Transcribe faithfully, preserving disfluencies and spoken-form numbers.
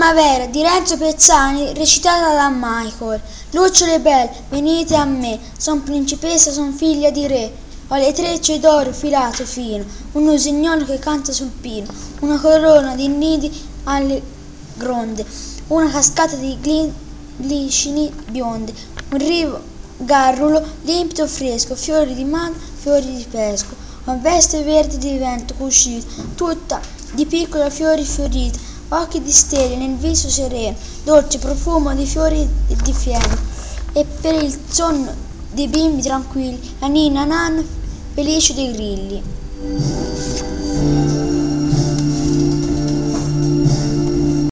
Primavera di Renzo Pezzani, recitata da Michael. Lucciole belle, venite a me, son principessa, son figlia di re. Ho le trecce d'oro filato fino, un usignolo che canta sul pino, una corona di nidi alle gronde, una cascata di gli- glicini bionde, un rivo garrulo limpido fresco, fiori di mano, fiori di pesco. Ho veste verde di vento cuscito, tutta di piccoli fiori fioriti, occhi di stelle nel viso sereno, dolce profumo di fiori e di fieno. E per il sonno dei bimbi tranquilli, la ninna nanna felice dei grilli.